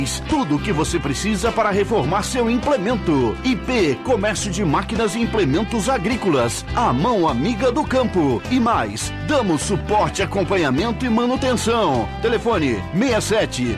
Tudo o que você precisa para reformar seu implemento. IP, Comércio de Máquinas e Implementos Agrícolas. A mão amiga do campo. E mais, damos suporte, acompanhamento e manutenção. Telefone 67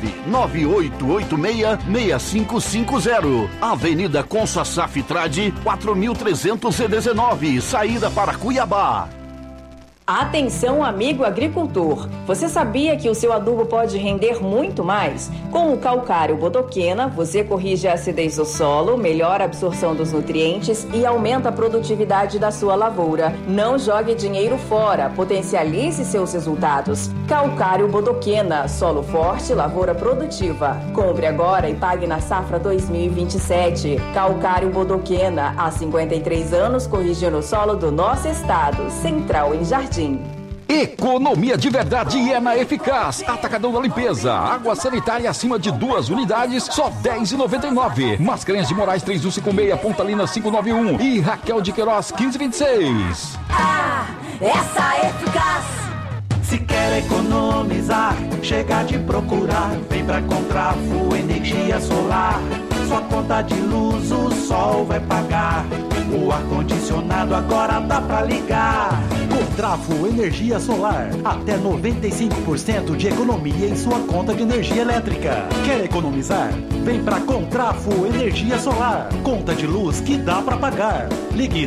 998866550. Avenida Consa Saf Trade, 4319, saída para Cuiabá. Atenção, amigo agricultor! Você sabia que o seu adubo pode render muito mais? Com o calcário Bodoquena, você corrige a acidez do solo, melhora a absorção dos nutrientes e aumenta a produtividade da sua lavoura. Não jogue dinheiro fora, potencialize seus resultados. Calcário Bodoquena, solo forte, lavoura produtiva. Compre agora e pague na safra 2027. Calcário Bodoquena, há 53 anos corrigindo o solo do nosso estado. Central em Jardim. Economia de verdade é na Eficaz. Atacadão da limpeza. Água sanitária acima de 2 unidades, só R$10,99. Mascarenhas de Moraes 3156, Pontalina 591 e Raquel de Queiroz 1526. Ah, essa é Eficaz. Se quer economizar, chega de procurar. Vem pra Contrafo Energia Solar. Sua conta de luz o sol vai pagar. O ar-condicionado agora dá pra ligar. Contrafo Energia Solar. Até 95% de economia em sua conta de energia elétrica. Quer economizar? Vem pra Contrafo Energia Solar. Conta de luz que dá pra pagar. Ligue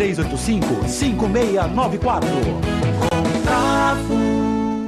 3385-5694. Contrafo.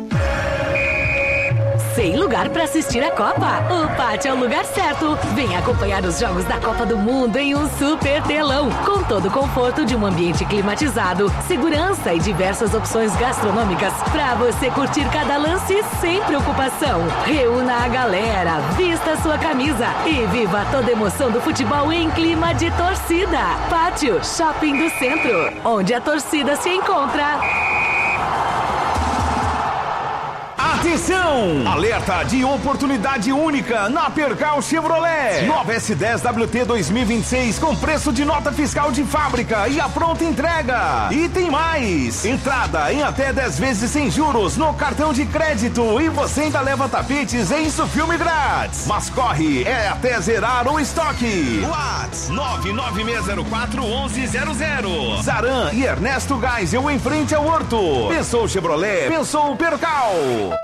Sem lugar para assistir a Copa? O Pátio é o lugar certo. Venha acompanhar os jogos da Copa do Mundo em um super telão, com todo o conforto de um ambiente climatizado, segurança e diversas opções gastronômicas para você curtir cada lance sem preocupação. Reúna a galera, vista sua camisa e viva toda a emoção do futebol em clima de torcida. Pátio Shopping do Centro, onde a torcida se encontra. Atenção! Alerta de oportunidade única na Percal Chevrolet. Nova S10 WT 2026 com preço de nota fiscal de fábrica e a pronta entrega. E tem mais! Entrada em até 10 vezes sem juros no cartão de crédito e você ainda leva tapetes em Insufilme grátis. Mas corre, é até zerar o estoque. WhatsApp 996041100. Zaran e Ernesto Geisel em frente ao Horto. Pensou Chevrolet, pensou Percal.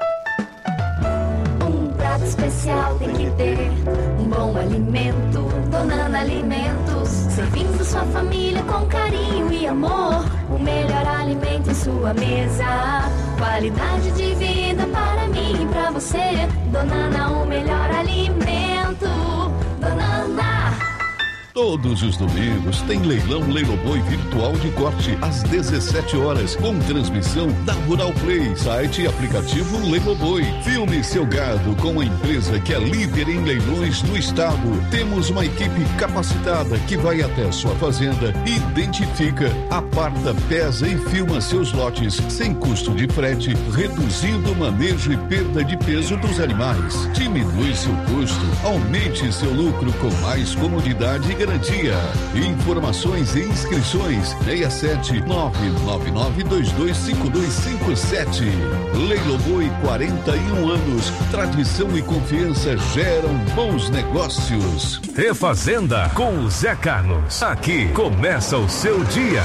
Prato especial tem que ter um bom alimento. Donana Alimentos, servindo sua família com carinho e amor. O melhor alimento em sua mesa, qualidade de vida para mim e para você. Donana, o melhor alimento. Donana. Todos os domingos tem leilão Leiloboi virtual de corte às 17 horas, com transmissão da Rural Play, site e aplicativo Leiloboi. Filme seu gado com a empresa que é líder em leilões no estado. Temos uma equipe capacitada que vai até a sua fazenda, identifica, aparta, pesa e filma seus lotes sem custo de frete, reduzindo o manejo e perda de peso dos animais. Diminui seu custo, aumente seu lucro com mais comodidade e garantia. Informações e inscrições 67 999225257. Leiloboi, 41 anos. Tradição e confiança geram bons negócios. Refazenda com o Zé Carlos. Aqui começa o seu dia.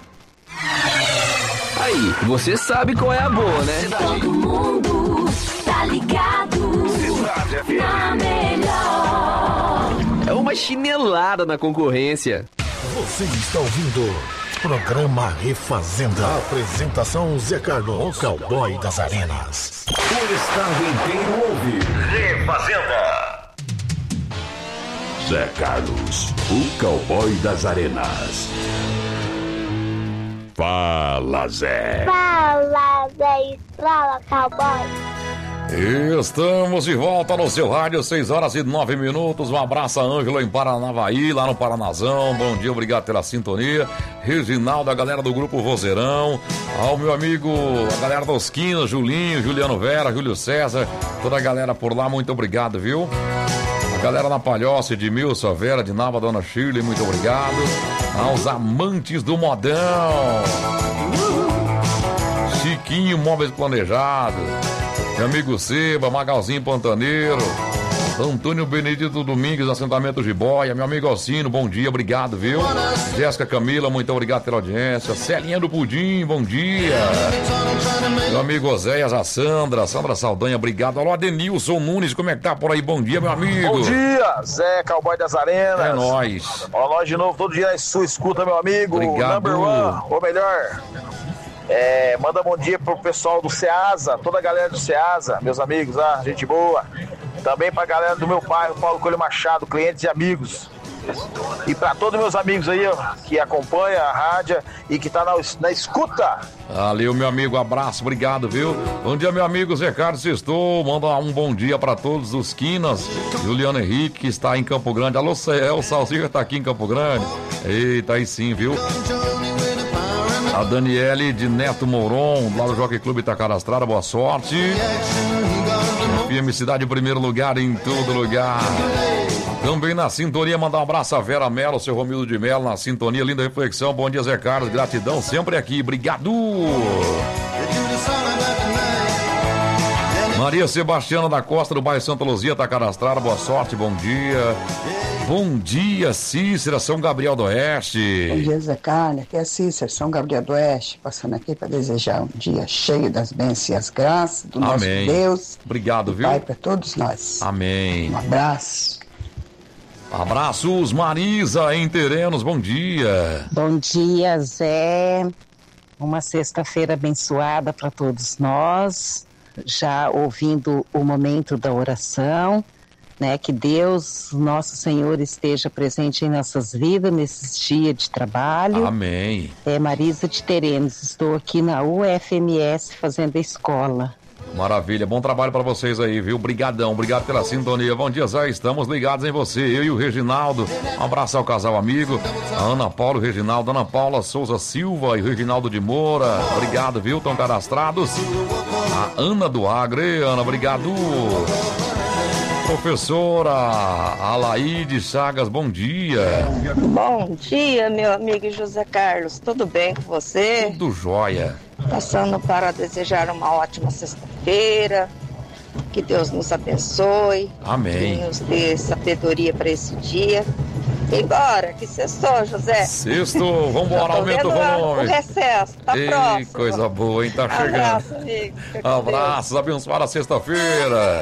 Aí, você sabe qual é a boa, né? Todo mundo tá ligado na melhor. É uma chinelada na concorrência. Você está ouvindo programa Refazenda. Apresentação Zé Carlos, o cowboy das arenas. O estado inteiro ouve Refazenda. Zé Carlos, o cowboy das arenas. Fala, Zé. Fala, Zé. Fala, cowboy. Estamos de volta no seu rádio, 6h09. Um abraço a Ângelo em Paranavaí, lá no Paranazão. Bom dia, obrigado pela sintonia. Reginaldo, a galera do Grupo Vozeirão. Ao meu amigo, a galera dos Quinas, Julinho, Juliano Vera, Júlio César. Toda a galera por lá, muito obrigado, viu? A galera na Palhoça, Edmilson, a Vera, de Nava, Dona Shirley, muito obrigado. Aos amantes do modão. Chiquinho, Móveis Planejados. Meu amigo Seba, Magalzinho Pantaneiro. Antônio Benedito Domingues, assentamento Jiboia. Meu amigo Alcino, bom dia, obrigado, viu? Jéssica Camila, muito obrigado pela audiência. Celinha do Pudim, bom dia. Meu amigo Oséias, a Sandra Saldanha, obrigado. Alô, Adenilson Nunes, como é que tá por aí? Bom dia, meu amigo. Bom dia, Zé, cowboy das arenas. É nóis. Ó, nós de novo, todo dia na sua escuta, meu amigo. Obrigado. Number one, ou melhor. Manda bom dia pro pessoal do Ceasa, toda a galera do Ceasa, meus amigos, gente boa. Também pra galera do meu pai, o Paulo Coelho Machado, clientes e amigos. E pra todos meus amigos aí, ó, que acompanham a rádio e que tá na escuta. Valeu, meu amigo, abraço, obrigado, viu? Bom dia, meu amigo Zé Carlos Sextou, manda um bom dia pra todos os Quinas. Juliano Henrique, que está em Campo Grande. Alô, o Salsicha tá aqui em Campo Grande. Eita, aí sim, viu? A Daniele de Neto Moron, lá do Jockey Clube tá cadastrada, boa sorte. FM Cidade em primeiro lugar em todo lugar. Também na sintonia, mandar um abraço a Vera Mello, seu Romildo de Mello, na sintonia, linda reflexão. Bom dia, Zé Carlos, gratidão, sempre aqui, obrigado. Maria Sebastiana da Costa, do bairro Santa Luzia, tá cadastrada, boa sorte, bom dia. Bom dia, Cícera, São Gabriel do Oeste. Bom dia, Zé Carlos, aqui é Cícera, São Gabriel do Oeste, passando aqui para desejar um dia cheio das bênçãos e as graças do nosso Deus. Obrigado, viu? Pai, para todos nós. Amém. Um abraço. Abraços, Marisa, em Terenos, bom dia. Bom dia, Zé. Uma sexta-feira abençoada para todos nós, já ouvindo o momento da oração, né? Que Deus, nosso Senhor, esteja presente em nossas vidas nesse dia de trabalho. Amém. Marisa de Terenos, estou aqui na UFMS fazendo a escola. Maravilha, bom trabalho para vocês aí, viu? Brigadão, obrigado pela sintonia. Bom dia, Zé, estamos ligados em você, eu e o Reginaldo. Um abraço ao casal amigo, a Ana Paula e o Reginaldo, Ana Paula Souza Silva e o Reginaldo de Moura. Obrigado, viu? Estão cadastrados. A Ana do Agro, Ana, obrigado. Professora Alaide Chagas, bom dia. Bom dia, meu amigo José Carlos, tudo bem com você? Tudo jóia. Passando para desejar uma ótima sexta-feira, que Deus nos abençoe. Amém. Que nos dê sabedoria para esse dia. E bora, que sextou, José. Sextou, vambora, aumenta o volume. O recesso, tá próximo. Coisa boa, hein, tá chegando. Abraço, amigo. Abraços, abençoada sexta-feira.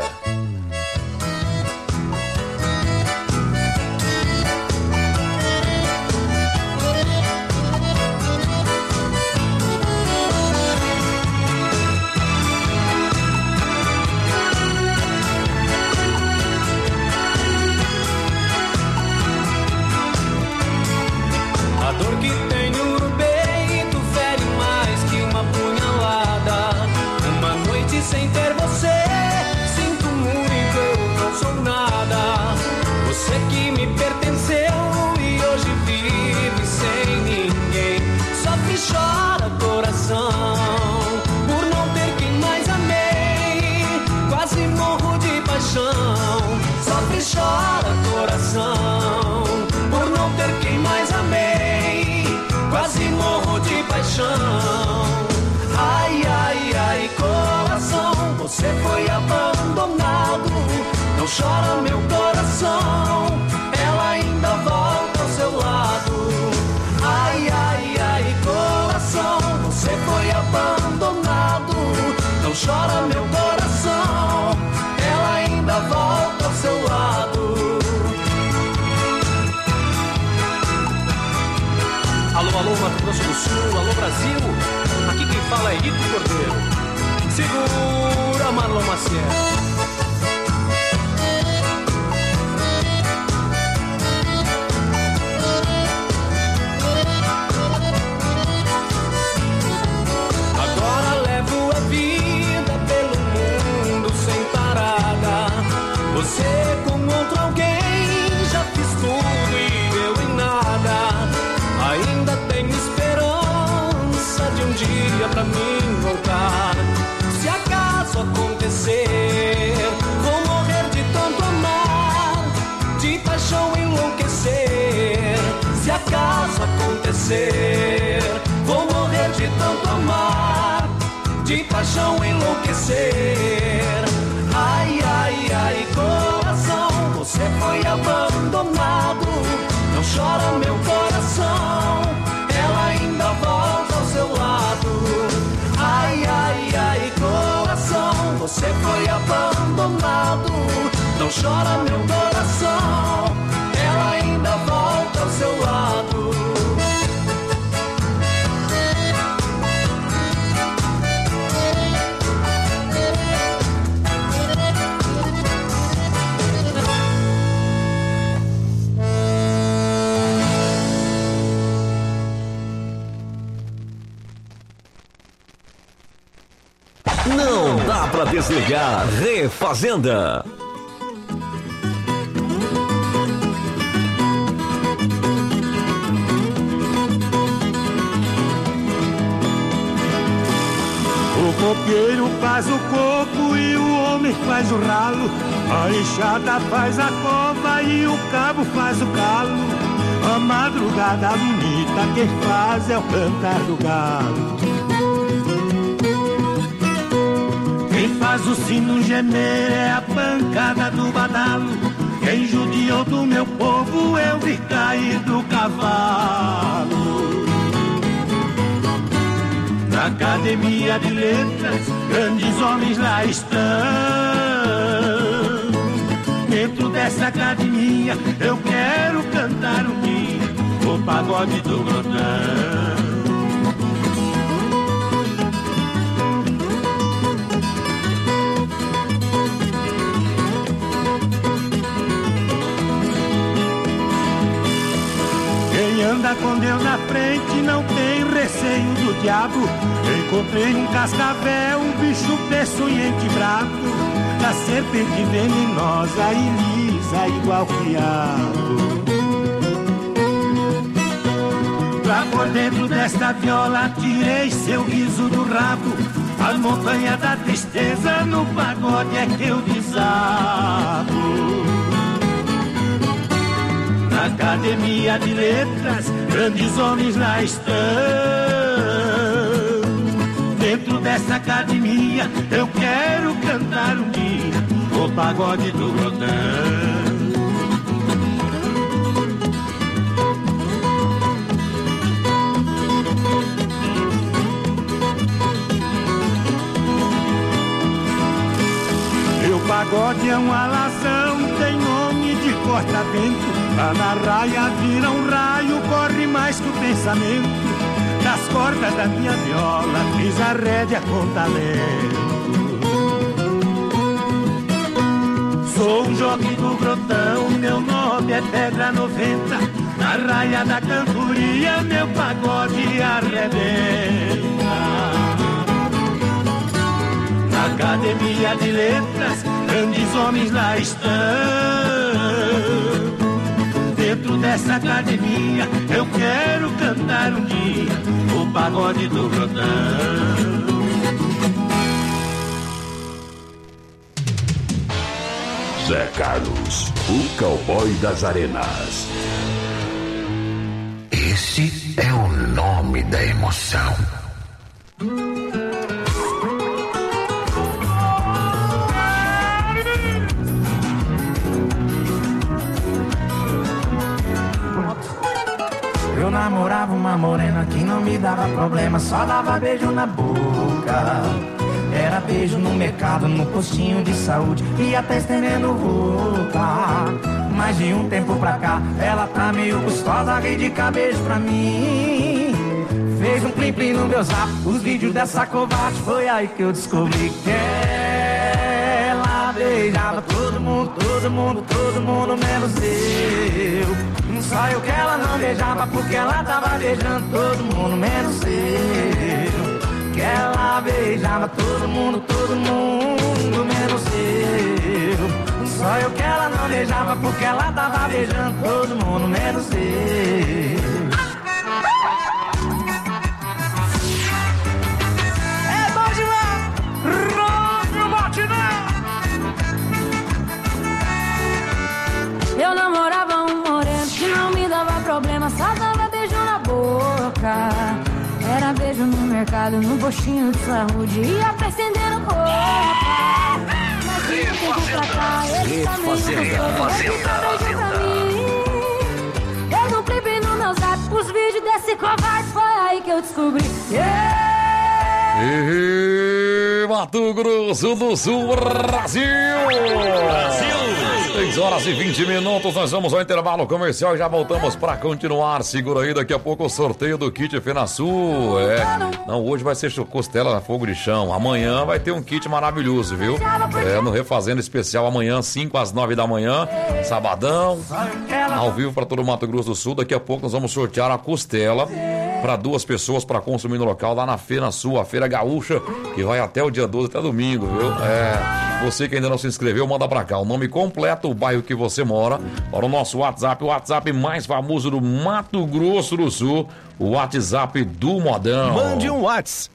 Sem ter você, sinto muito, eu não sou nada. Você que me pertenceu e hoje vive sem ninguém. Sofre e chora coração por não ter quem mais amei. Quase morro de paixão. Sofre e chora coração por não ter quem mais amei. Quase morro de paixão. Ai, ai, ai, coração, você foi abandonado. Não chora, meu coração, ela ainda volta ao seu lado. Ai, ai, ai, coração, você foi abandonado. Não chora, meu coração, ela ainda volta ao seu lado. Alô, alô, Mato Grosso do Sul, alô, Brasil. Aqui quem fala é Rito Cordeiro. Segura, Marlon Maciel. Agora levo a vida pelo mundo sem parada. Você com outro alguém, já fiz tudo e eu em nada. Ainda tenho esperança de um dia pra mim voltar. Se acaso acontecer, vou morrer de tanto amar, de paixão enlouquecer. Se acaso acontecer, vou morrer de tanto amar, de paixão enlouquecer. Ai, ai, ai, coração, você foi abandonado. Não chora meu coração, ela ainda volta ao seu lado. Ai, ai, ai, coração, você foi abandonado. Não chora meu coração, ela ainda volta ao seu lado. Não dá pra desligar. Refazenda. O coqueiro faz o coco e o homem faz o ralo. A enxada faz a cova e o cabo faz o calo. A madrugada bonita quem faz é o cantar do galo. Quem faz o sino gemer é a pancada do badalo. Quem judiou do meu povo eu vi cair do cavalo. Na academia de letras, grandes homens lá estão. Dentro dessa academia eu quero cantar um dia o pagode do Grotão. Quem anda com Deus na frente não tem receio do diabo. Encontrei um cascavel, um bicho peçonhento bravo, da serpente venenosa e lisa igual fiado. Lá por dentro desta viola tirei seu riso do rabo. A montanha da tristeza no pagode é que eu desabo. Na academia de letras, grandes homens lá estão. Dentro dessa academia eu quero cantar um dia o pagode do Grotão. Meu pagode é um alazão, tem nome de corta-vento. Lá na raia vira um raio, corre mais que o pensamento. Das cordas da minha viola fiz a rédea com talento. Sou um jogue do Grotão, meu nome é Pedra 90. Na raia da cantoria meu pagode arrebenta. Na academia de letras, grandes homens lá estão. Dentro dessa academia eu quero cantar um dia o pagode do Grotão. Zé Carlos, o cowboy das arenas. Esse é o nome da emoção. Eu namorava uma morena que não me dava problema, só dava beijo na boca. Era beijo no mercado, no postinho de saúde e até estendendo roupa. Mas de um tempo pra cá, ela tá meio gostosa, veio de cabeça pra mim. Fez um plim-plim no meu zap, os vídeos dessa covarde, foi aí que eu descobri que ela beijava todo mundo, todo mundo, todo mundo, menos eu. Só eu que ela não beijava, porque ela tava beijando todo mundo, menos eu. Que ela beijava todo mundo, menos eu. Só eu que ela não beijava, porque ela tava beijando todo mundo, menos eu. É bom demais! Rompe o batidão! Eu namorava um moreno que não me dava problema, só dava beijo na boca. Era beijo no mercado, no postinho de saúde e até estendendo roupa. Mas de Eu não privei no meu zap os vídeos desse covarde, foi aí que eu descobri. Mato Grosso do Sul, Brasil! 6 horas e 20 minutos, nós vamos ao intervalo comercial e já voltamos para continuar. Segura aí, daqui a pouco o sorteio do kit FenaSul. Não, hoje vai ser costela na fogo de chão. Amanhã vai ter um kit maravilhoso, viu? No Refazenda Especial, amanhã, 5 às 9 da manhã, sabadão, ao vivo para todo o Mato Grosso do Sul. Daqui a pouco nós vamos sortear a costela para 2 pessoas para consumir no local lá na FenaSul, a Feira Gaúcha, que vai até o dia 12, até domingo, viu? Você que ainda não se inscreveu, manda pra cá o nome completo, o bairro que você mora, para o nosso WhatsApp, o WhatsApp mais famoso do Mato Grosso do Sul, o WhatsApp do Modão. Mande um WhatsApp.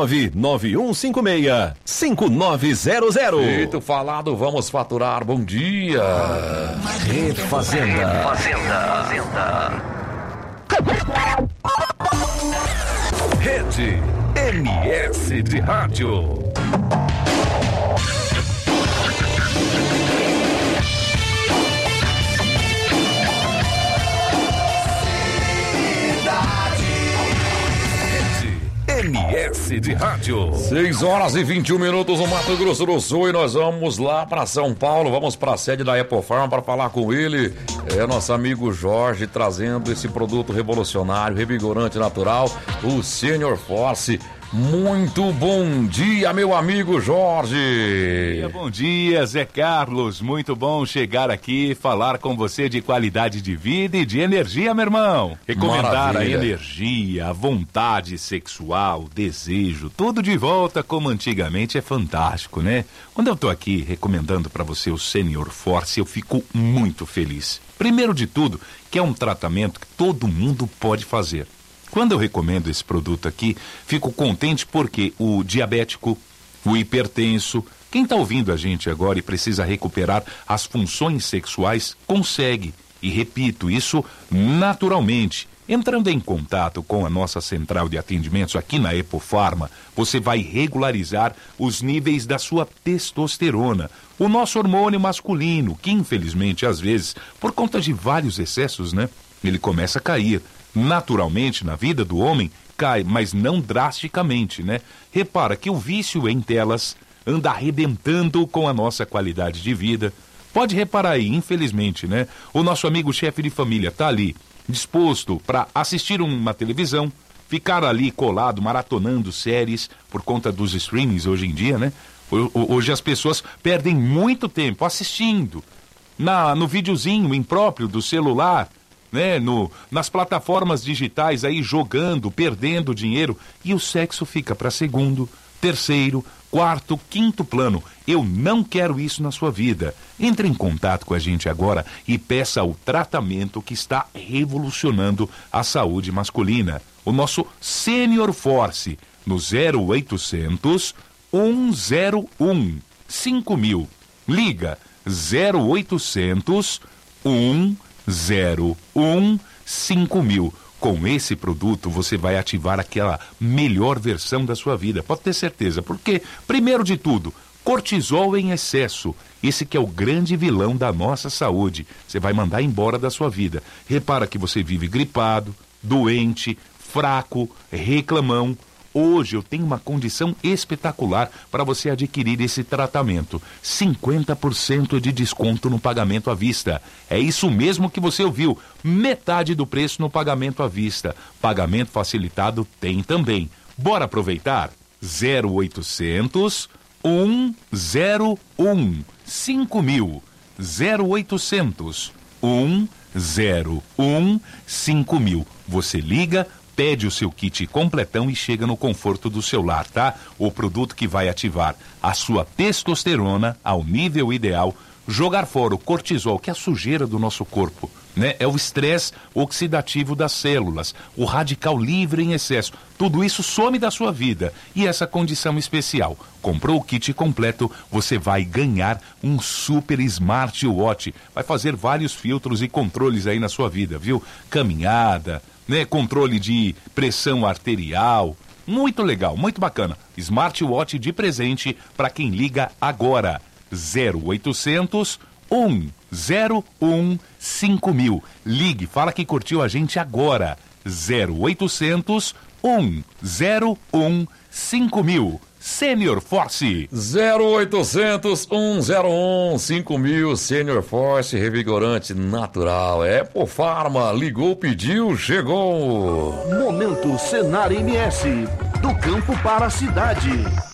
99156-5900. Feito falado, vamos faturar. Bom dia. Refazenda. Rede MS de Rádio. MS de Rádio. 6 horas e 21 minutos no Mato Grosso do Sul e nós vamos lá para São Paulo, vamos para a sede da Epofarma para falar com ele. Nosso amigo Jorge trazendo esse produto revolucionário, revigorante natural, o Senior Force. Muito bom dia, meu amigo Jorge. Bom dia, Zé Carlos. Muito bom chegar aqui, falar com você de qualidade de vida e de energia, meu irmão. Recomendar Maravilha. a energia, a vontade sexual, o desejo, tudo de volta como antigamente é fantástico, né? Quando eu tô aqui recomendando para você o Senior Force, eu fico muito feliz. Primeiro de tudo, que é um tratamento que todo mundo pode fazer. Quando eu recomendo esse produto aqui, fico contente porque o diabético, o hipertenso, quem está ouvindo a gente agora e precisa recuperar as funções sexuais, consegue. E repito, isso naturalmente. Entrando em contato com a nossa central de atendimentos aqui na Epofarma, você vai regularizar os níveis da sua testosterona, o nosso hormônio masculino, que infelizmente às vezes, por conta de vários excessos, né, ele começa a cair. Naturalmente, na vida do homem, cai, mas não drasticamente, né? Repara que o vício em telas anda arrebentando com a nossa qualidade de vida. Pode reparar aí, infelizmente, né? O nosso amigo chefe de família tá ali, disposto para assistir uma televisão, ficar ali colado, maratonando séries, por conta dos streamings hoje em dia, né? Hoje as pessoas perdem muito tempo assistindo, no videozinho impróprio do celular, né, nas plataformas digitais aí jogando, perdendo dinheiro, e o sexo fica para segundo, terceiro, quarto, quinto plano. Eu não quero isso na sua vida. Entre em contato com a gente agora e peça o tratamento que está revolucionando a saúde masculina. O nosso Senior Force no 0800 101 5000. Liga 0800 101 5000. Com esse produto você vai ativar aquela melhor versão da sua vida, pode ter certeza, porque, primeiro de tudo, cortisol em excesso, esse que é o grande vilão da nossa saúde, você vai mandar embora da sua vida. Repara que você vive gripado, doente, fraco, reclamão. Hoje eu tenho uma condição espetacular para você adquirir esse tratamento. 50% de desconto no pagamento à vista. É isso mesmo que você ouviu. Metade do preço no pagamento à vista. Pagamento facilitado tem também. Bora aproveitar? 0800 101 5000. 0800 101 5000. Você liga, pede o seu kit completão e chega no conforto do seu lar, tá? O produto que vai ativar a sua testosterona ao nível ideal, jogar fora o cortisol, que é a sujeira do nosso corpo, né? É o estresse oxidativo das células, o radical livre em excesso. Tudo isso some da sua vida. E essa condição especial, comprou o kit completo, você vai ganhar um super smartwatch. Vai fazer vários filtros e controles aí na sua vida, viu? Caminhada, né, controle de pressão arterial, muito legal, muito bacana. Smartwatch de presente para quem liga agora. 0800 101 5000. Ligue, fala que curtiu a gente agora. 0800 101 5000. Senior Force. 0800 101 5000. Senior Force, revigorante natural. É por Farma. Ligou, pediu, chegou. Momento Senar MS. Do campo para a cidade.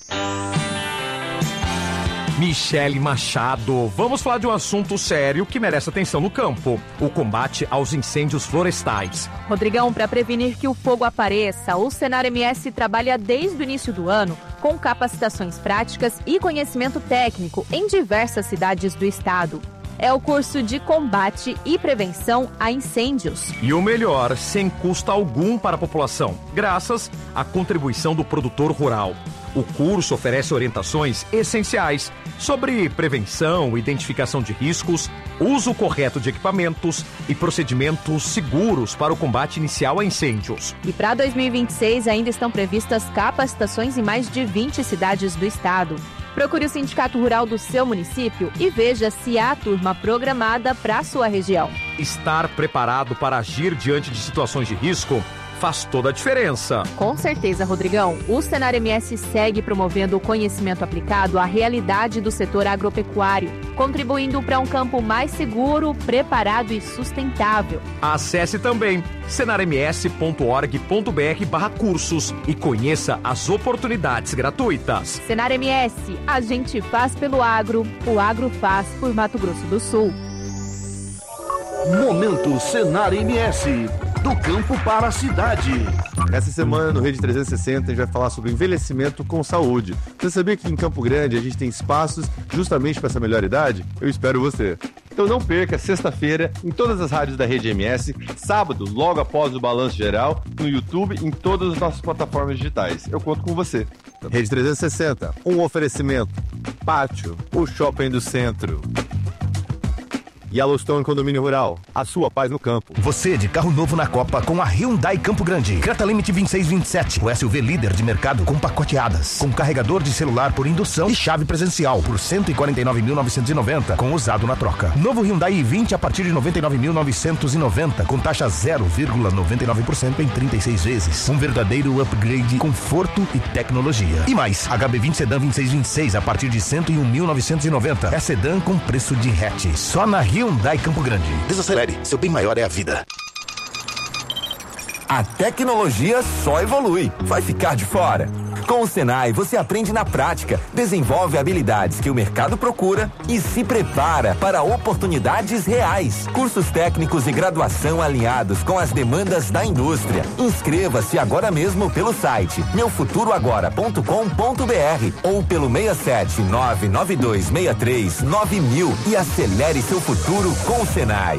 Michele Machado, vamos falar de um assunto sério que merece atenção no campo: o combate aos incêndios florestais. Rodrigão, para prevenir que o fogo apareça, o Senar MS trabalha desde o início do ano com capacitações práticas e conhecimento técnico em diversas cidades do estado. É o curso de combate e prevenção a incêndios. E o melhor, sem custo algum para a população, graças à contribuição do produtor rural. O curso oferece orientações essenciais sobre prevenção, identificação de riscos, uso correto de equipamentos e procedimentos seguros para o combate inicial a incêndios. E para 2026 ainda estão previstas capacitações em mais de 20 cidades do estado. Procure o sindicato rural do seu município e veja se há turma programada para a sua região. Estar preparado para agir diante de situações de risco faz toda a diferença. Com certeza, Rodrigão. O Senar MS segue promovendo o conhecimento aplicado à realidade do setor agropecuário, contribuindo para um campo mais seguro, preparado e sustentável. Acesse também senarms.org.br/cursos e conheça as oportunidades gratuitas. Senar MS, a gente faz pelo agro, o agro faz por Mato Grosso do Sul. Momento Senar MS. Do campo para a cidade. Essa semana no Rede 360 a gente vai falar sobre envelhecimento com saúde. Você sabia que em Campo Grande a gente tem espaços justamente para essa melhor idade? Eu espero você. Então não perca, sexta-feira, em todas as rádios da Rede MS, sábado, logo após o Balanço Geral, no YouTube, em todas as nossas plataformas digitais. Eu conto com você. Rede 360, um oferecimento. Pátio, o shopping do centro. Yellowstone Condomínio Rural, a sua paz no campo. Você de carro novo na Copa com a Hyundai Campo Grande. Creta Limite 2627, o SUV líder de mercado com pacoteadas. Com carregador de celular por indução e chave presencial por 149.990 com usado na troca. Novo Hyundai i20 a partir de 99.990 com taxa 0,99% em 36 vezes. Um verdadeiro upgrade, conforto e tecnologia. E mais, HB20 Sedan 2626 a partir de 101.990. É sedã com preço de hatch. Só na Hyundai Campo Grande. Desacelere, seu bem maior é a vida. A tecnologia só evolui, vai ficar de fora. Com o Senai, você aprende na prática, desenvolve habilidades que o mercado procura e se prepara para oportunidades reais. Cursos técnicos e graduação alinhados com as demandas da indústria. Inscreva-se agora mesmo pelo site meufuturoagora.com.br ou pelo 67992639000 e acelere seu futuro com o Senai.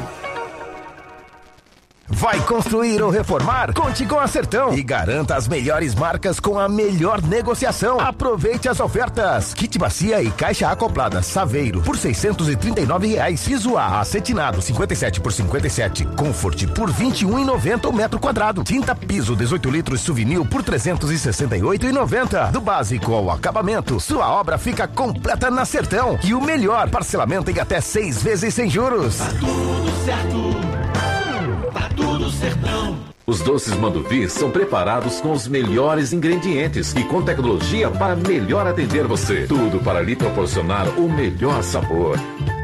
Vai construir ou reformar? Conte com a Sertão e garanta as melhores marcas com a melhor negociação. Aproveite as ofertas. Kit bacia e caixa acoplada Saveiro por R$639. Piso A acetinado 57 por 57. Comfort por R$21,90 o metro quadrado. Tinta piso 18 litros Souvenir por R$368,90. Do básico ao acabamento, sua obra fica completa na Sertão. E o melhor, parcelamento em até 6 vezes sem juros. Tá tudo certo. Tá tudo Sertão. Os doces Manduvi são preparados com os melhores ingredientes e com tecnologia para melhor atender você. Tudo para lhe proporcionar o melhor sabor.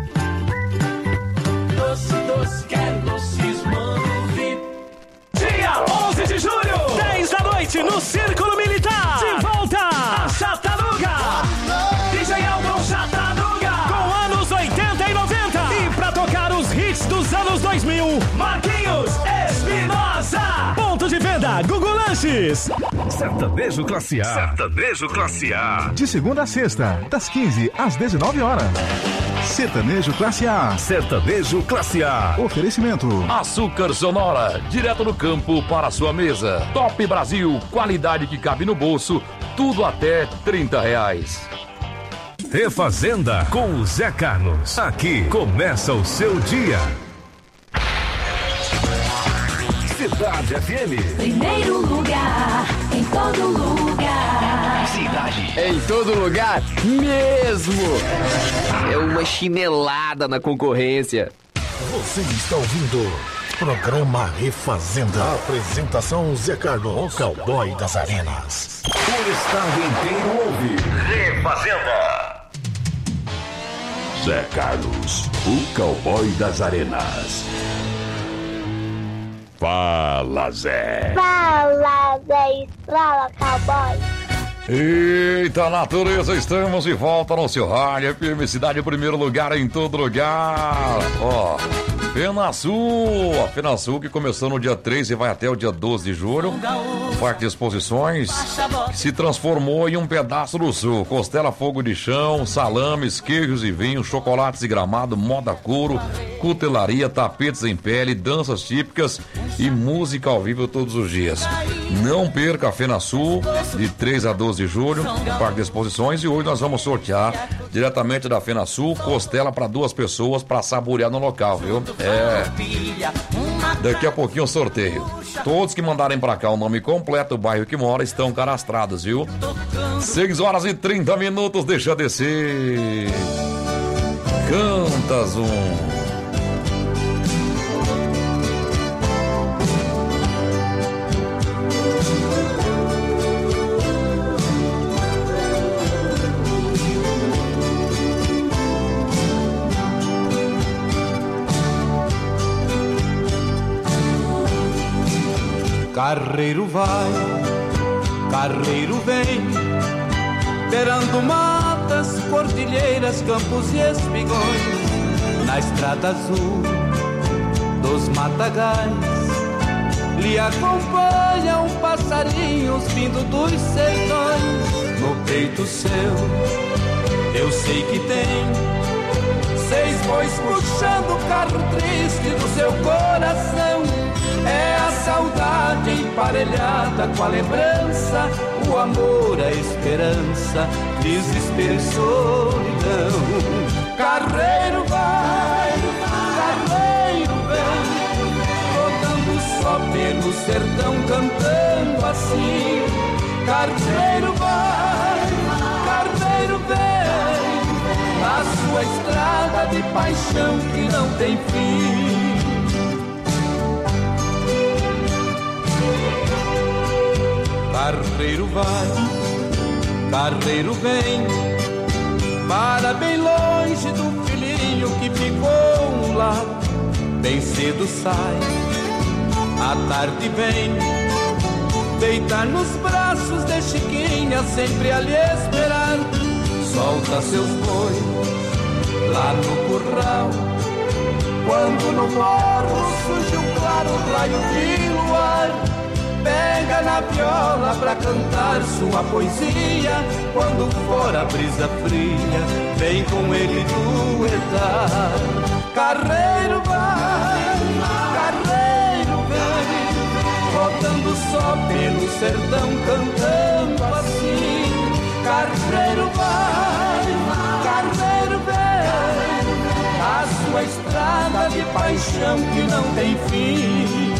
Doce, doce, quero doces Manduvi. Dia 11 de julho, 10 da noite, no Círculo Militar. De volta a Chatanuga. DJ Elton Chatanuga. Com anos 80 e 90. E pra tocar os hits dos anos 2000, Marquinhos Espinosa. Ponto de venda, Google Lanches. Sertanejo Classe A. Sertanejo Classe A. De segunda a sexta, das 15 às 19 horas. Sertanejo Classe A. Sertanejo Classe A. Oferecimento. Açúcar Sonora, direto do campo para a sua mesa. Top Brasil, qualidade que cabe no bolso, tudo até R$30. Refazenda com o Zé Carlos. Aqui começa o seu dia. Cidade FM. Primeiro lugar. em todo lugar. Cidade. Em todo lugar mesmo. É uma chinelada na concorrência. Você está ouvindo programa Refazenda. Apresentação Zé Carlos, o cowboy das arenas. O estado inteiro ouve Refazenda. Zé Carlos, o cowboy das arenas. Fala, Zé. Fala, Zé. Fala, cowboy. Eita, natureza, estamos de volta no seu rádio. FM Cidade em primeiro lugar em todo lugar. Ó, FenaSul. A FenaSul que começou no dia 3 e vai até o dia 12 de julho. Parque de exposições que se transformou em um pedaço do sul. Costela, fogo de chão, salames, queijos e vinhos, chocolates e gramado, moda couro, cutelaria, tapetes em pele, danças típicas e música ao vivo todos os dias. Não perca a FenaSul de 3 a 12 de julho, Parque de Exposições, e hoje nós vamos sortear diretamente da FenaSul costela para 2 pessoas para saborear no local, viu? Daqui a pouquinho o sorteio. Todos que mandarem para cá o nome completo, o bairro que mora, estão cadastrados, viu? 6 horas e 30 minutos, deixa descer. Canta, Zum. Carreiro vai, carreiro vem, beirando matas, cordilheiras, campos e espigões, na estrada azul dos matagais, lhe acompanham passarinhos vindo dos sertões. No peito seu, eu sei que tem 6 bois puxando o carro triste do seu coração. É a saudade emparelhada com a lembrança, o amor, a esperança, desespero e solidão. Carreiro vai, carreiro vem, rodando só pelo sertão cantando assim. Carreiro vai, carreiro vem, na sua estrada de paixão que não tem fim. Carreiro vai, carreiro vem, para bem longe do filhinho que ficou um lado. Bem cedo sai, à tarde vem, deitar nos braços de Chiquinha, sempre a lhe esperar. Solta seus bois lá no curral, quando no morro surge um claro raio de luar. Pega na viola pra cantar sua poesia, quando for a brisa fria, vem com ele duetar. Carreiro vai, carreiro vem, rodando só pelo sertão cantando assim. Carreiro vai, carreiro vem, a sua estrada de paixão que não tem fim.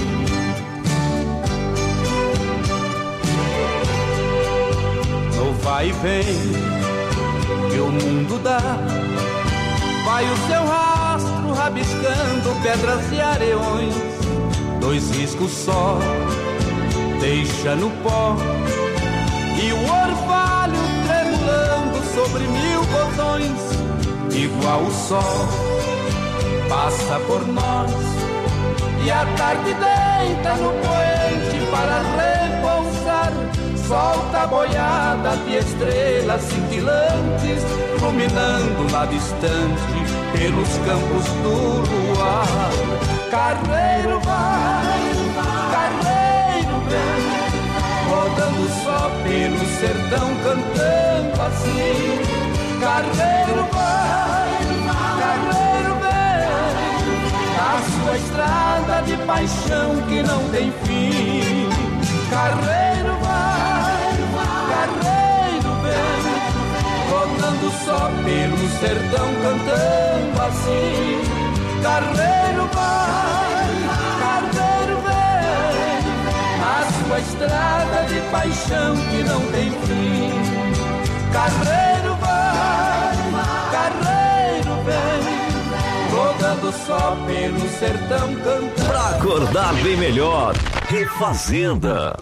Vai e vem, que o mundo dá, vai o seu rastro rabiscando pedras e areões. 2 riscos só, deixa no pó, e o orvalho tremulando sobre 1000 botões. Igual o sol, passa por nós, e a tarde deita no poente para repousar. Solta a boiada de estrelas cintilantes, iluminando lá distante pelos campos do luar. Carreiro vai, carreiro vem, rodando só pelo sertão cantando assim. Carreiro vai, carreiro vem, a sua estrada de paixão que não tem fim. Carreiro vai, carreiro vem, rodando só pelo sertão cantando assim. Carreiro vai, carreiro vem, a sua estrada estrada de paixão que não tem fim. Carreiro vai, carreiro vem, rodando só pelo sertão cantando. Pra acordar bem melhor, Refazenda.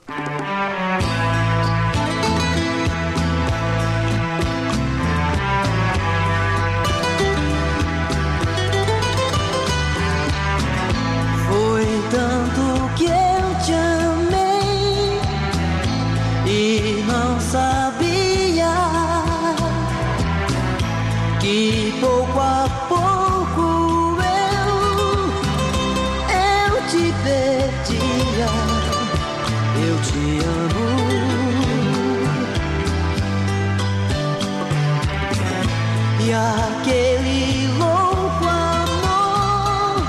Foi tanto que eu te amei e não sabia que pouco a pouco eu te perdia. Eu te amo e aquele louco amor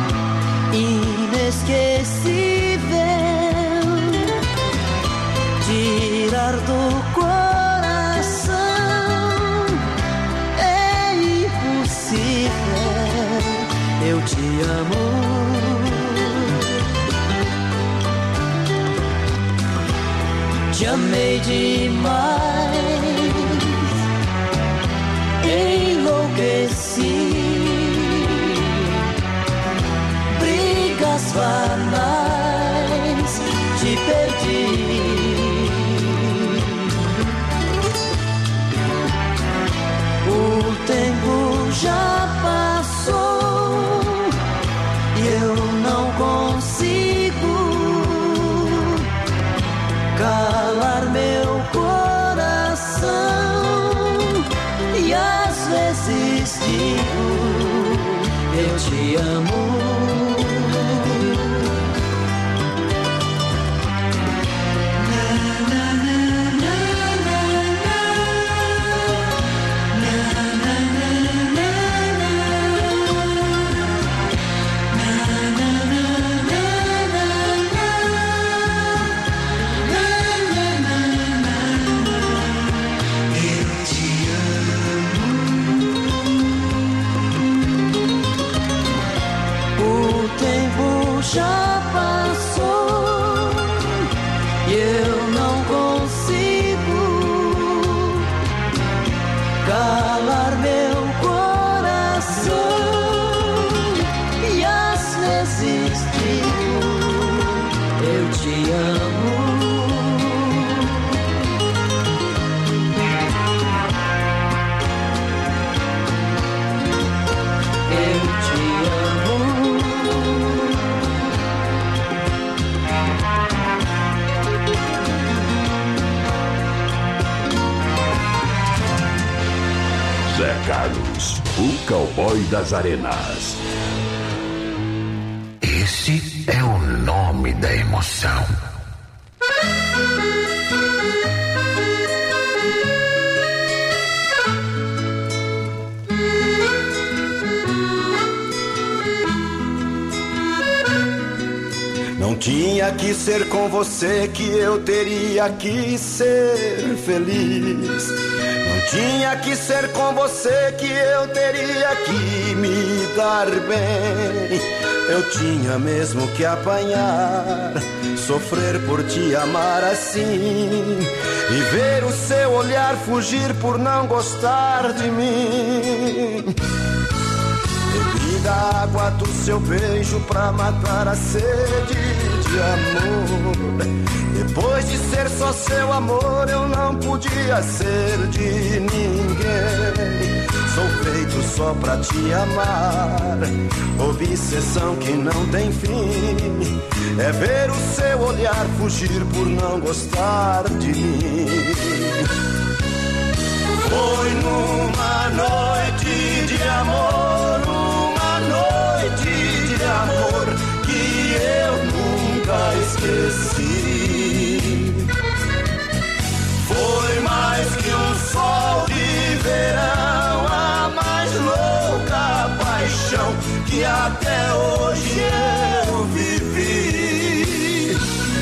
inesquecível tirar do coração é impossível. Eu te amo. Te amei demais, enlouqueci. Brigas banais, te perdi. O tempo já passou e eu não consigo calar meu coração. E às vezes digo, eu te amo. Já passou e eu não consigo calar meu coração. E às vezes digo, eu te amo. Eu te amo. Zé Carlos, o cowboy das arenas. Esse é o nome da emoção. Não tinha que ser com você que eu teria que ser feliz. Não tinha que ser com você que eu teria que me dar bem. Eu tinha mesmo que apanhar, sofrer por te amar assim, e ver o seu olhar fugir por não gostar de mim. Bebi da água do seu beijo pra matar a sede de amor. Depois de ser só seu amor, eu não podia ser de ninguém. Sou feito só pra te amar, obsessão que não tem fim. É ver o seu olhar fugir por não gostar de mim. Foi numa noite de amor, uma noite de amor que eu nunca esqueci. Foi mais que um sol de verão, a mais louca paixão que até hoje eu vivi.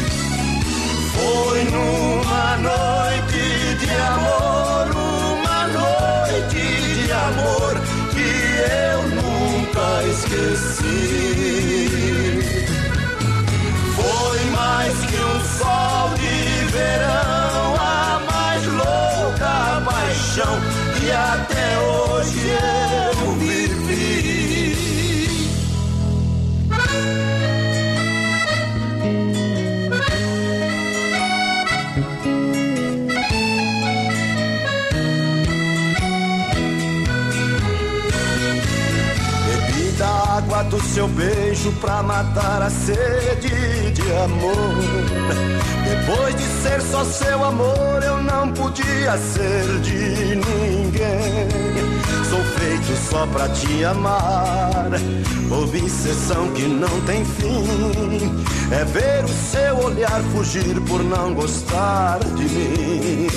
Foi numa noite de amor, uma noite de amor que eu nunca esqueci. Foi mais que um sol de verão, a mais louca paixão que até hoje eu vivi. Água do seu beijo pra matar a sede de amor. Depois de ser só seu amor, eu não podia ser de ninguém. Sou feito só pra te amar, obsessão que não tem fim. É ver o seu olhar fugir por não gostar de mim.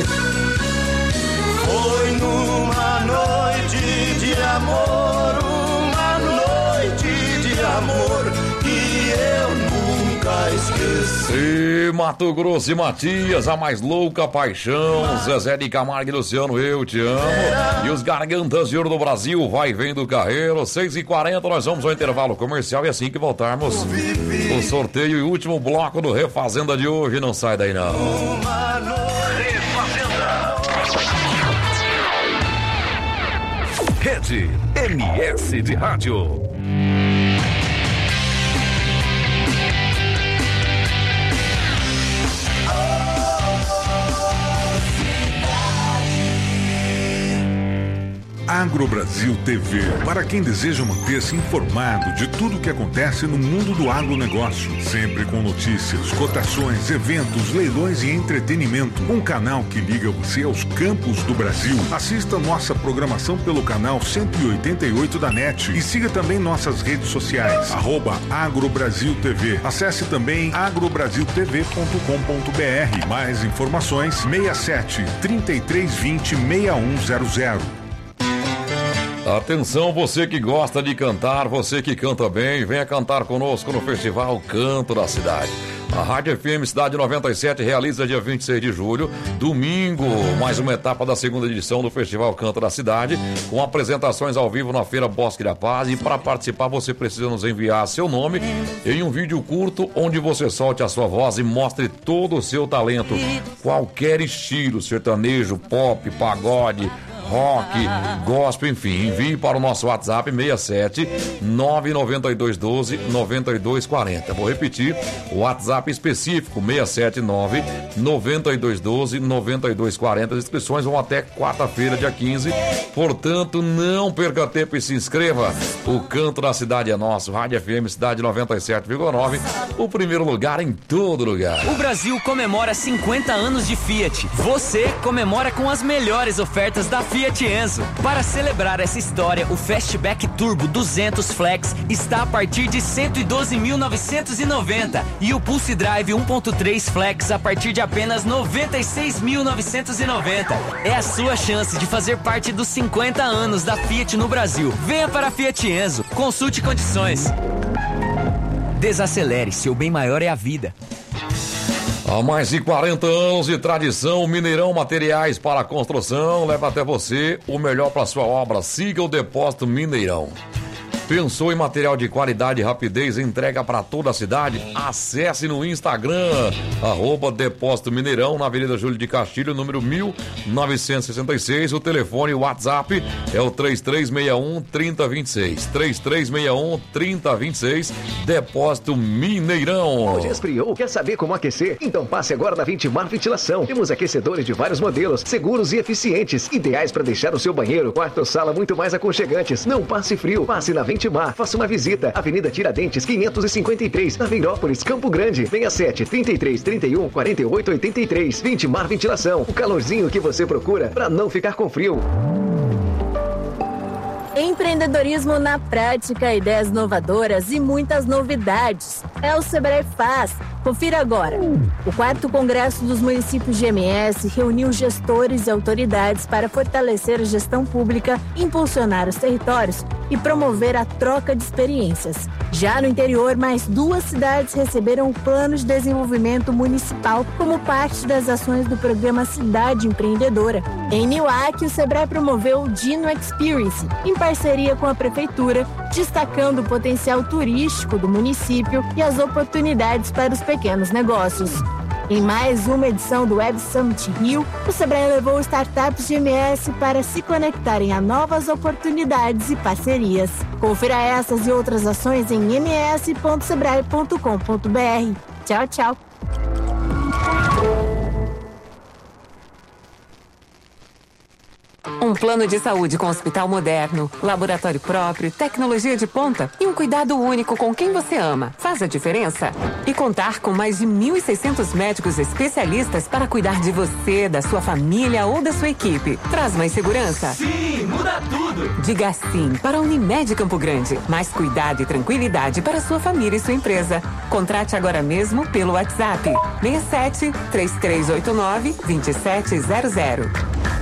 Foi numa noite de amor, de amor que eu nunca esqueci. E Mato Grosso e Matias, a mais louca paixão. Zezé de Camargo e Luciano, eu te amo. E os Gargantas de Ouro do Brasil, vai vem do Carreiro. 6h40, nós vamos ao intervalo comercial e assim que voltarmos, o sorteio e o último bloco do Refazenda de hoje. Não sai daí não. Rede MS de Rádio. AgroBrasil TV, para quem deseja manter-se informado de tudo o que acontece no mundo do agronegócio, sempre com notícias, cotações, eventos, leilões e entretenimento. Um canal que liga você aos campos do Brasil. Assista nossa programação pelo canal 188 da NET e siga também nossas redes sociais, @AgroBrasil TV. Acesse também agrobrasiltv.com.br. Mais informações 67 3320 6100. Atenção, você que gosta de cantar, você que canta bem, venha cantar conosco no Festival Canto da Cidade. A Rádio FM Cidade 97 realiza dia 26 de julho, domingo, mais uma etapa da segunda edição do Festival Canto da Cidade, com apresentações ao vivo na Feira Bosque da Paz. E para participar você precisa nos enviar seu nome em um vídeo curto onde você solte a sua voz e mostre todo o seu talento, qualquer estilo, sertanejo, pop, pagode, rock, gospel, enfim. Envie para o nosso WhatsApp 67 99212 9240. Vou repetir, o WhatsApp específico 679 9212 9240. As inscrições vão até quarta-feira, dia 15. Portanto, não perca tempo e se inscreva. O Canto da Cidade é nosso. Rádio FM Cidade 97,9. O primeiro lugar em todo lugar. O Brasil comemora 50 anos de Fiat. Você comemora com as melhores ofertas da Fiat Enzo. Para celebrar essa história, o Fastback Turbo 200 Flex está a partir de 112.990 e o Pulse Drive 1.3 Flex a partir de apenas 96.990. É a sua chance de fazer parte dos 50 anos da Fiat no Brasil. Venha para a Fiat Enzo. Consulte condições. Desacelere, seu bem maior é a vida. Há mais de 40 anos de tradição, Mineirão Materiais para a Construção leva até você o melhor para sua obra. Siga o Depósito Mineirão. Pensou em material de qualidade e rapidez, entrega para toda a cidade? Acesse no Instagram, @Depósito Mineirão, na Avenida Júlio de Castilho, número 1966. O telefone, o WhatsApp é o 3361-3026. 3361-3026, Depósito Mineirão. O dia esfriou, quer saber como aquecer? Então passe agora na Vintimar Ventilação. Temos aquecedores de vários modelos, seguros e eficientes, ideais para deixar o seu banheiro, quarto ou sala muito mais aconchegantes. Não passe frio, passe na Vintimar. Faça uma visita. Avenida Tiradentes, 553, na Veirópolis, Campo Grande. 67 33 31 48 83. Vintimar Ventilação. O calorzinho que você procura para não ficar com frio. Empreendedorismo na prática, ideias inovadoras e muitas novidades. É o Sebrae Faz. Confira agora. O 4º Congresso dos Municípios de MS reuniu gestores e autoridades para fortalecer a gestão pública, impulsionar os territórios e promover a troca de experiências. Já no interior, mais 2 cidades receberam o Plano de Desenvolvimento Municipal como parte das ações do programa Cidade Empreendedora. Em Niuaque, o Sebrae promoveu o Dino Experience, parceria com a Prefeitura, destacando o potencial turístico do município e as oportunidades para os pequenos negócios. Em mais uma edição do Web Summit Rio, o Sebrae levou startups de MS para se conectarem a novas oportunidades e parcerias. Confira essas e outras ações em ms.sebrae.com.br. Tchau, tchau. Um plano de saúde com hospital moderno, laboratório próprio, tecnologia de ponta e um cuidado único com quem você ama. Faz a diferença? E contar com mais de 1.600 médicos especialistas para cuidar de você, da sua família ou da sua equipe. Traz mais segurança? Sim, muda tudo! Diga sim para a Unimed Campo Grande. Mais cuidado e tranquilidade para sua família e sua empresa. Contrate agora mesmo pelo WhatsApp 67 3389 2700.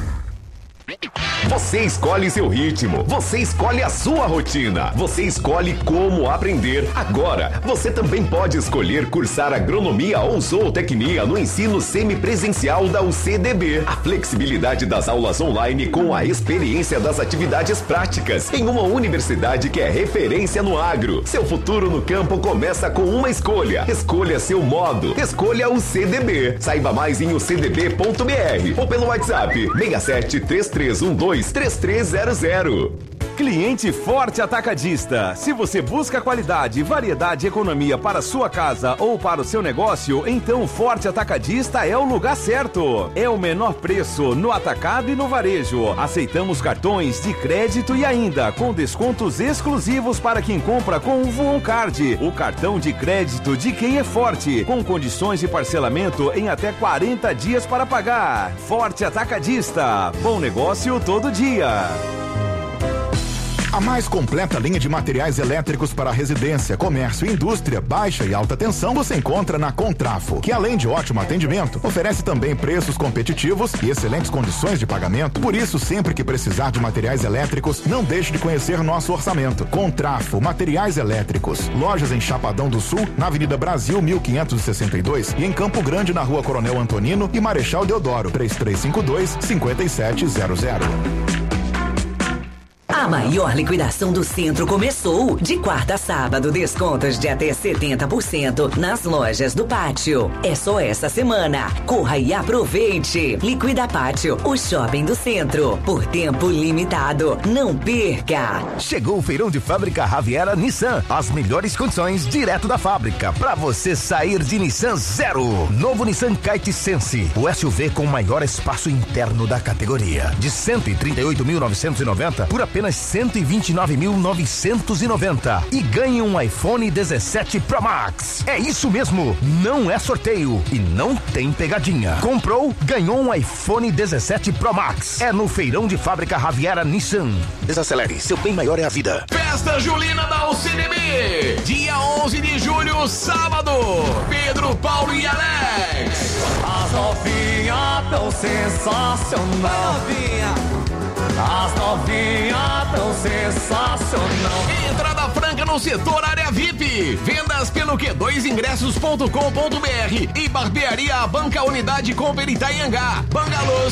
Você escolhe seu ritmo, você escolhe a sua rotina, você escolhe como aprender. Agora, você também pode escolher cursar agronomia ou zootecnia no ensino semipresencial da UCDB. A flexibilidade das aulas online com a experiência das atividades práticas em uma universidade que é referência no agro. Seu futuro no campo começa com uma escolha. Escolha seu modo. Escolha o CDB. Saiba mais em ucdb.br ou pelo WhatsApp 6733123300. Cliente Forte Atacadista. Se você busca qualidade, variedade e economia para sua casa ou para o seu negócio, então Forte Atacadista é o lugar certo. É o menor preço no atacado e no varejo. Aceitamos cartões de crédito e ainda com descontos exclusivos para quem compra com o Voon Card, o cartão de crédito de quem é forte, com condições de parcelamento em até 40 dias para pagar. Forte Atacadista. Bom negócio todo dia. A mais completa linha de materiais elétricos para residência, comércio e indústria, baixa e alta tensão, você encontra na Contrafo, que além de ótimo atendimento, oferece também preços competitivos e excelentes condições de pagamento. Por isso, sempre que precisar de materiais elétricos, não deixe de conhecer nosso orçamento. Contrafo, materiais elétricos. Lojas em Chapadão do Sul, na Avenida Brasil 1562 e em Campo Grande, na Rua Coronel Antonino e Marechal Deodoro, 3352-5700. A maior liquidação do centro começou. De quarta a sábado, descontos de até 70% nas lojas do Pátio. É só essa semana. Corra e aproveite. Liquida Pátio, o shopping do centro. Por tempo limitado. Não perca. Chegou o feirão de fábrica Raviera Nissan. As melhores condições direto da fábrica. Pra você sair de Nissan zero. Novo Nissan Kite Sense. O SUV com maior espaço interno da categoria. De 138.990 por apenas 129.990 e ganhe um iPhone 17 Pro Max. É isso mesmo, não é sorteio e não tem pegadinha. Comprou, ganhou um iPhone 17 Pro Max. É no feirão de fábrica Raviera Nissan. Desacelere, seu bem maior é a vida. Festa Julina da UCDB, dia 11 de julho, sábado. Pedro, Paulo e Alex. As novinhas tão sensacional. As novinhas tão sensacional. Entrada franca no setor área VIP. Vendas pelo Q2ingressos.com.br e Barbearia Banca Unidade Cooper Itaiangá. Bangalôs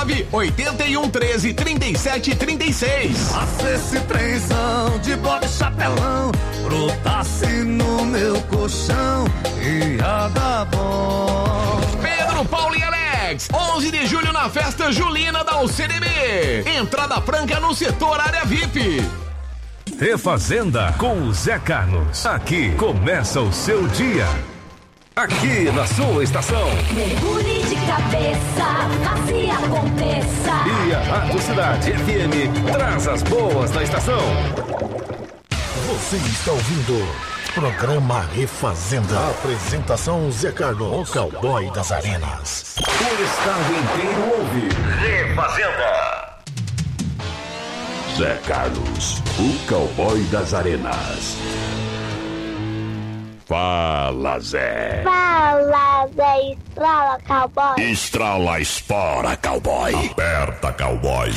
981133736. Faça esse trenzão de bode e chapelão, brotasse no meu colchão, ia dar bom. Pedro, Paulo e Alex, 11 de julho na Festa Julina da UCDB. Entrada franca no setor área VIP. Refazenda com o Zé Carlos. Aqui começa o seu dia. Aqui na sua estação. Mergulhe de cabeça, macia aconteça. E a Rádio Cidade FM traz as boas da estação. Você está ouvindo programa Refazenda. Apresentação Zé Carlos, o cowboy das arenas. O estado inteiro ouve Refazenda. Zé Carlos, o cowboy das arenas. Fala, Zé. Fala, Zé. Estrala, cowboy. Estrala, espora, cowboy. Aperta, cowboy.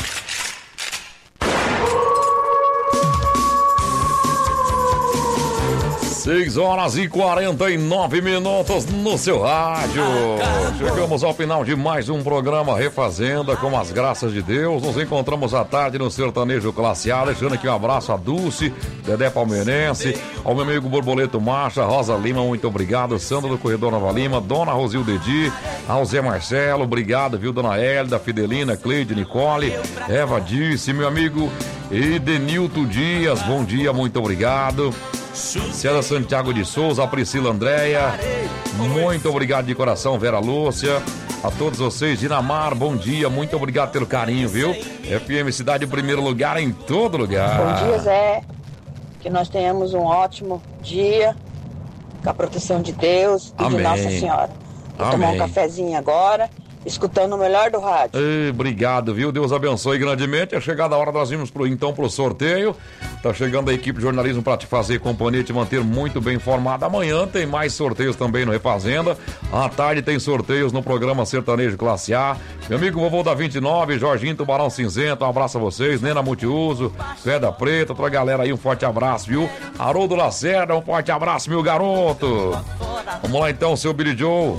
6 horas e 49 minutos no seu rádio. Chegamos ao final de mais um programa Refazenda, com as graças de Deus. Nos encontramos à tarde no Sertanejo Classe A. Deixando aqui um abraço a Dulce, Dedé Palmeirense, ao meu amigo Borboleto Marcha, Rosa Lima, muito obrigado. Sandra do Corredor Nova Lima, Dona Rosilde Dedi, ao Zé Marcelo, obrigado, viu? Dona Hélida, Fidelina, Cleide, Nicole, Eva Disse, meu amigo Edenilton Dias, bom dia, muito obrigado. César Santiago de Souza, a Priscila Andréia, muito obrigado de coração, Vera Lúcia. A todos vocês, Dinamar, bom dia, muito obrigado pelo carinho, viu? FM Cidade em primeiro lugar em todo lugar. Bom dia, Zé. Que nós tenhamos um ótimo dia, com a proteção de Deus e Amém. de Nossa Senhora. Vou tomar um cafezinho agora, escutando o melhor do rádio. Obrigado, viu? Deus abençoe grandemente. É chegada a hora, nós vimos pro sorteio. Tá chegando a equipe de jornalismo para te fazer companhia e te manter muito bem informado. Amanhã tem mais sorteios também no Refazenda. À tarde tem sorteios no programa Sertanejo Classe A. Meu amigo vovô da 29, Jorginho Tubarão Cinzento, um abraço a vocês. Nena Multiuso, Pedra Preta, outra galera aí, um forte abraço, viu? Haroldo Lacerda, um forte abraço, meu garoto. Vamos lá então, seu Billy Joe.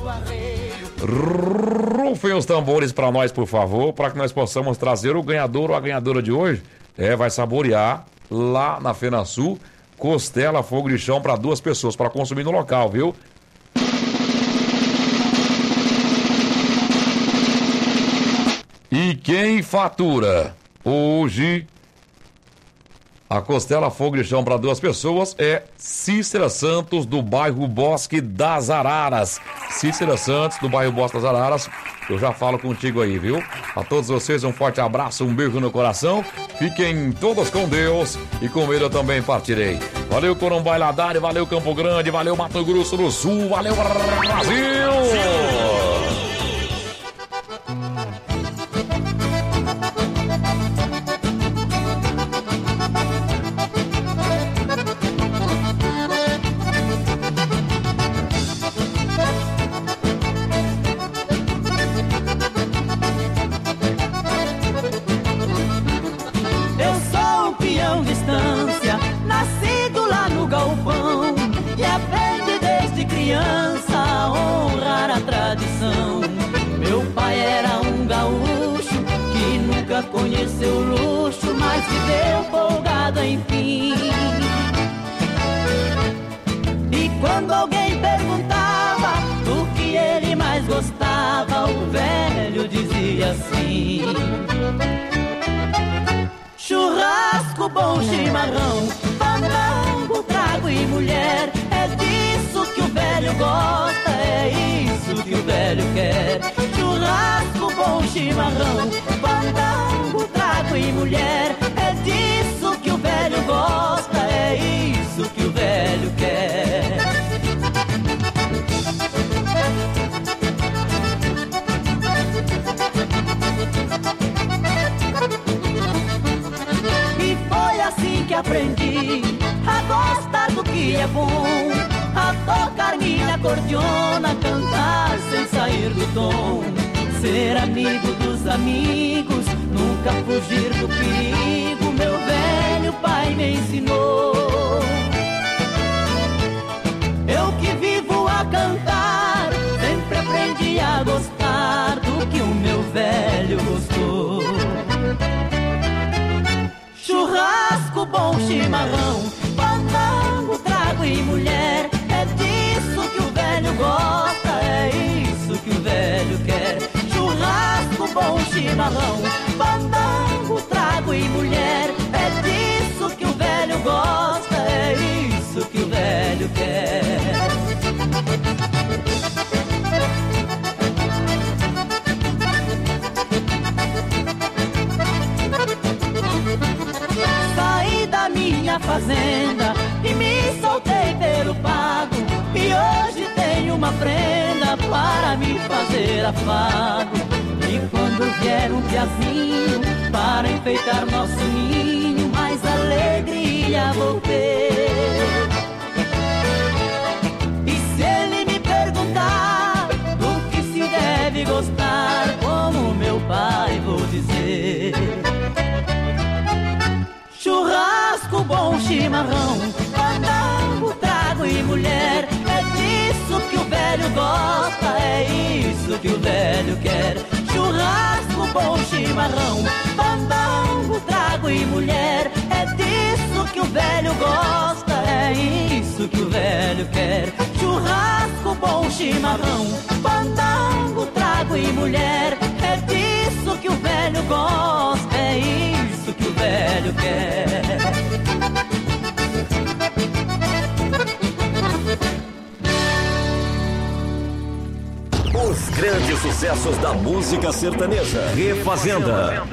Rufem os tambores para nós, por favor, para que nós possamos trazer o ganhador ou a ganhadora de hoje. Vai saborear lá na Fena Sul costela fogo de chão para 2 pessoas para consumir no local, viu? E quem fatura hoje a costela fogo de chão para 2 pessoas é Cícera Santos, do bairro Bosque das Araras. Cícera Santos, do bairro Bosque das Araras, eu já falo contigo aí, viu? A todos vocês um forte abraço, um beijo no coração. Fiquem todos com Deus e com ele eu também partirei. Valeu, Corumbá e Ladari, valeu, Campo Grande, valeu, Mato Grosso do Sul, valeu, Brasil! Nascido lá no galpão e aprende desde criança a honrar a tradição. Meu pai era um gaúcho que nunca conheceu luxo, mas viveu folgado enfim. E quando alguém perguntava do que ele mais gostava, o velho dizia assim: churrasco, bom chimarrão, fandango, trago e mulher. É disso que o velho gosta, é isso que o velho quer. Churrasco, bom chimarrão, fandango, trago e mulher. É disso que o velho gosta, é isso que o velho quer. Assim que aprendi a gostar do que é bom, a tocar minha acordeona, cantar sem sair do tom, ser amigo dos amigos, nunca fugir do perigo, meu velho pai me ensinou. Eu que vivo a cantar, sempre aprendi a gostar do que o meu velho gostou. Churrasco, bom chimarrão, fandango, trago e mulher. É disso que o velho gosta, é isso que o velho quer. Churrasco, bom chimarrão, fandango, trago e mulher. É disso que o velho gosta, é isso que o velho quer. Saí da minha fazenda e me soltei pelo pago, e hoje tenho uma prenda para me fazer afago. E quando vier um piazinho para enfeitar nosso ninho, mais alegria vou ter. E se ele me perguntar do que se deve gostar, como meu pai vou dizer: churrasco, bom chimarrão, fandango, trago e chimarrão, fandango, trago e mulher. É disso que o velho gosta, é isso que o velho quer. Churrasco, bom chimarrão, fandango, trago e mulher. É disso que o velho gosta, é isso que o velho quer. Os grandes sucessos da música sertaneja. Refazenda.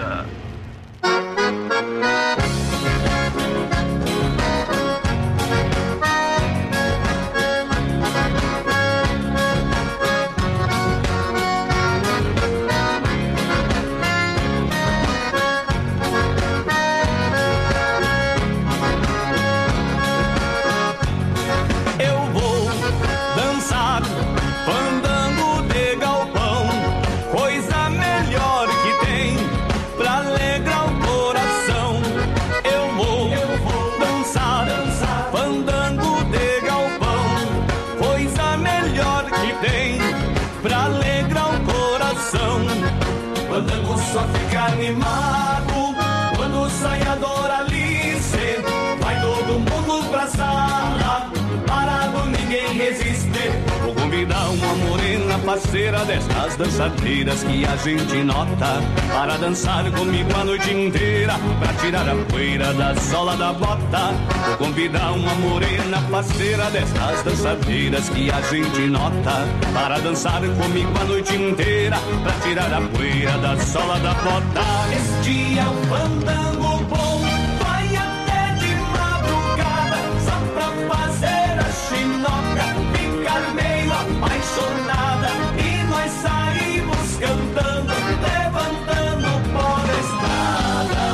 Só fica animado quando sai a Doralice. Vai todo mundo pra sala, parado ninguém resiste. Vou convidar uma morena parceira destas dançadeiras que a gente nota, para dançar comigo a noite inteira, pra tirar a poeira da sola da bota. Vou convidar uma morena parceira destas dançadeiras que a gente nota, para dançar comigo a noite inteira, pra tirar a poeira da sola da bota. Este é o fandango bom, vai até de madrugada, só pra fazer a chinoca, ficar meio apaixonada. E nós saímos cantando, levantando o pó da estrada.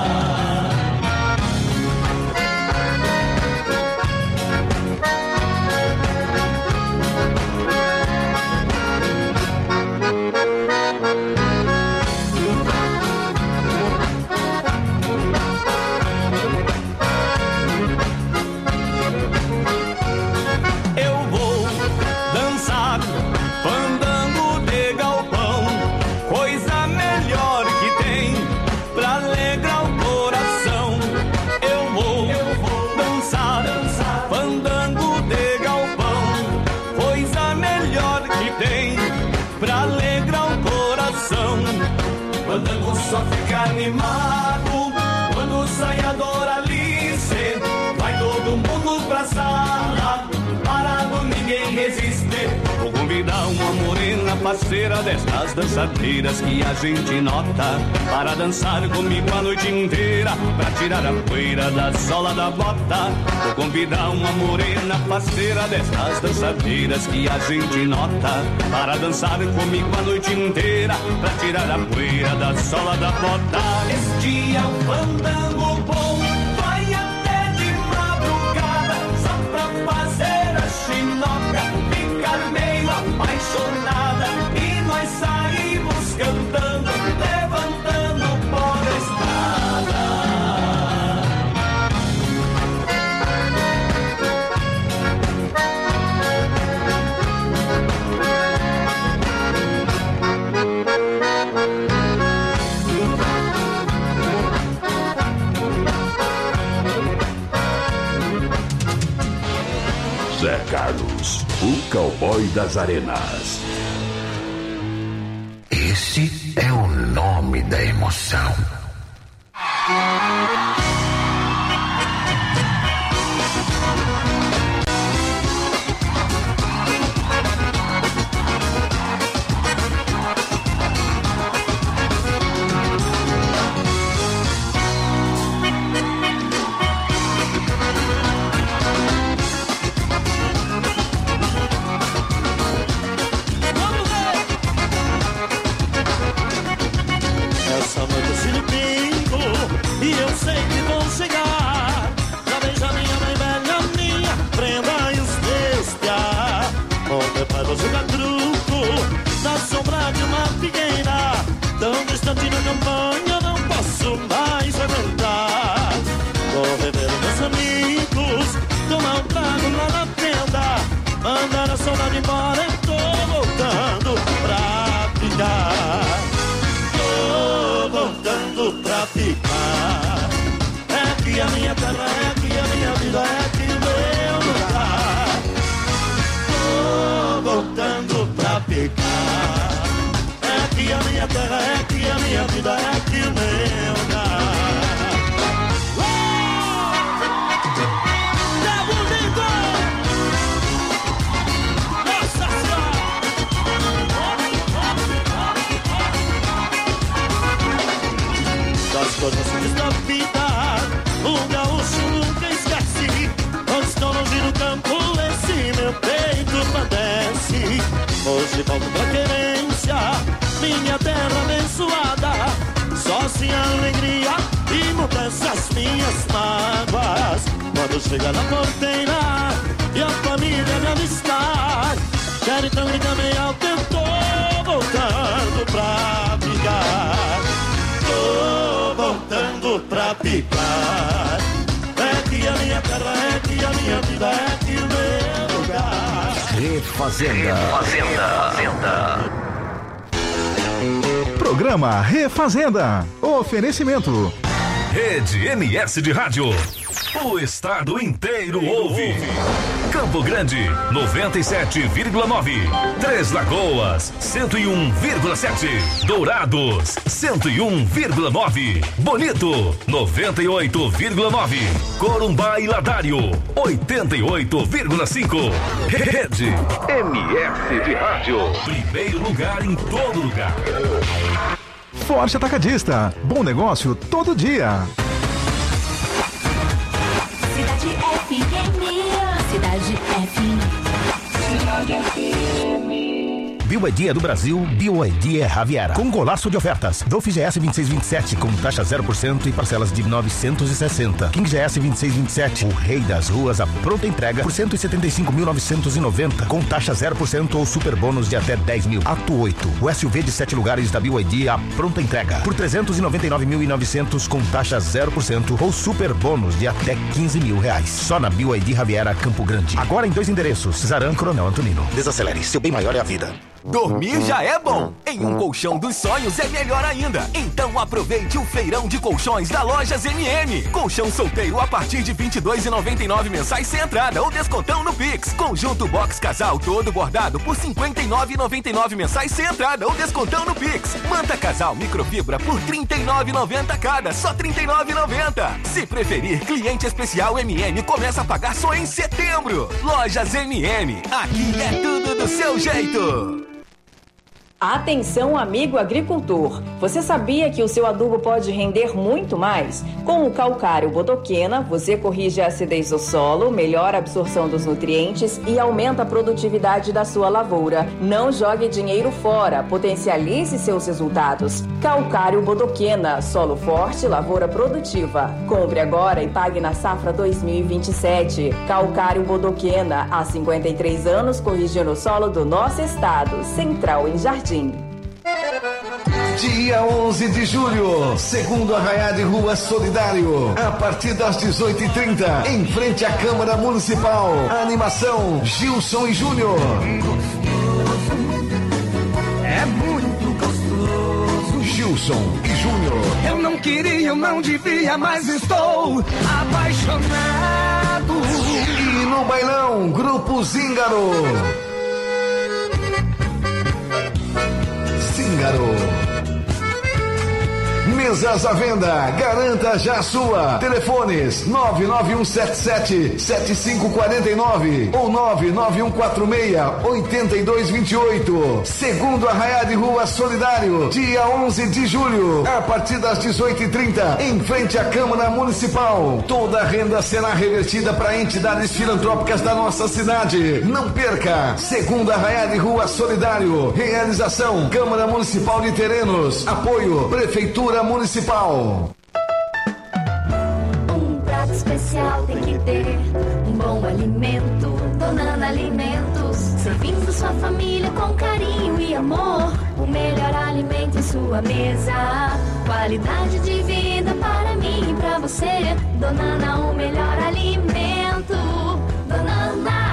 Só fica animado quando sai a Doralice. Vai todo mundo pra sala, parado ninguém resiste. Vou convidar uma morena parceira destas dançadeiras que a gente nota, para dançar comigo a noite inteira, pra tirar a poeira da sola da bota. Vou convidar uma morena parceira destas dançadeiras que a gente nota, para dançar comigo a noite inteira, pra tirar a poeira da sola da bota. Este é o fandango bom, vai até de madrugada, só pra fazer a chinoca, ficar meio apaixonada. E nós saímos cantando, levantando o pó da estrada. Zé Carlos, o cowboy das arenas. Esse é o nome da emoção. Essa noite eu sinto pingo e eu sei que você Hoje volto pra querência, minha terra abençoada. Só assim alegria e mudança as minhas mágoas. Quando chega na porteira e a família me avistar, quero então ligar bem alto, eu tô voltando pra ficar. Tô voltando pra ficar. É que a minha terra, é que a minha vida, é que o meu lugar. Refazenda. Programa Refazenda. Oferecimento. Rede MS de Rádio. O estado inteiro ouve. Campo Grande, 97,9. Três Lagoas, 101,7. Dourados, 101,9. Bonito, 98,9. Corumbá e Ladário, 88,5. Rede MS de Rádio. Primeiro lugar em todo lugar. Forte Atacadista. Bom negócio todo dia. Cidade FM. Cidade FM. Cidade FM. BYD é do Brasil, BYD é Javiera. Com golaço de ofertas. Dolphin GS 2627 com taxa 0% e parcelas de 960. King GS 2627, o rei das ruas, a pronta entrega por 175.990 com taxa 0% ou super bônus de até 10 mil. Ato 8, o SUV de 7 lugares da BYD, a pronta entrega por 399.900 com taxa 0% ou super bônus de até 15 mil reais. Só na BYD Javiera Campo Grande. Agora em 2 endereços, Cesaram, Coronel Antonino. Desacelere, seu bem maior é a vida. Dormir já é bom. Em um colchão dos sonhos é melhor ainda. Então aproveite o feirão de colchões da Lojas MM. Colchão solteiro a partir de R$ 22,99 mensais sem entrada ou descontão no Pix. Conjunto box casal todo bordado por R$ 59,99 mensais sem entrada ou descontão no Pix. Manta casal microfibra por R$ 39,90 cada, só R$ 39,90. Se preferir, cliente especial MM começa a pagar só em setembro. Lojas MM, aqui é tudo do seu jeito. Atenção, amigo agricultor! Você sabia que o seu adubo pode render muito mais? Com o calcário bodoquena, você corrige a acidez do solo, melhora a absorção dos nutrientes e aumenta a produtividade da sua lavoura. Não jogue dinheiro fora, potencialize seus resultados. Calcário bodoquena, solo forte, lavoura produtiva. Compre agora e pague na safra 2027. Calcário bodoquena, há 53 anos corrigindo o solo do nosso estado. Central em Jardim. Dia 11 de julho, segundo Arraiá de Rua Solidário, a partir das 18h30, em frente à Câmara Municipal. A animação Gilson e Júnior. É muito gostoso. Gilson e Júnior. Eu não queria, eu não devia, mas estou apaixonado. E no bailão, Grupo Zíngaro. Mesas à venda, garanta já a sua. Telefones 99177-7549 ou 99146-8228. Segundo Arraiá de Rua Solidário, dia 11 de julho, a partir das 18h30, em frente à Câmara Municipal. Toda a renda será revertida para entidades filantrópicas da nossa cidade. Não perca! Segundo Arraiá de Rua Solidário, realização Câmara Municipal de Terrenos, apoio Prefeitura Municipal. Um prato especial tem que ter um bom alimento. Donana Alimentos, servindo sua família com carinho e amor. O melhor alimento em sua mesa. Qualidade de vida para mim e pra você. Donana, o melhor alimento. Donana.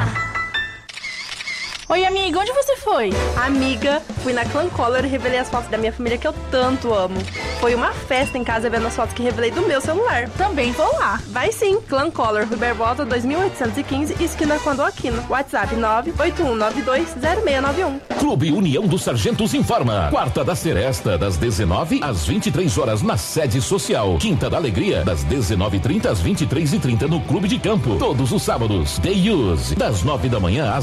Oi, amiga, onde você foi? Amiga, fui na Clan Color e revelei as fotos da minha família que eu tanto amo. Foi uma festa em casa vendo as fotos que revelei do meu celular. Também vou lá. Vai sim, Clan Color, Rui Barbosa 2815, esquina Quando Aquino. WhatsApp 981920691. Clube União dos Sargentos informa. Quarta da Seresta, das 19 às 23 horas na sede social. Quinta da Alegria, das 19h30 às 23h30 no Clube de Campo. Todos os sábados. Day Use, das 9 da manhã às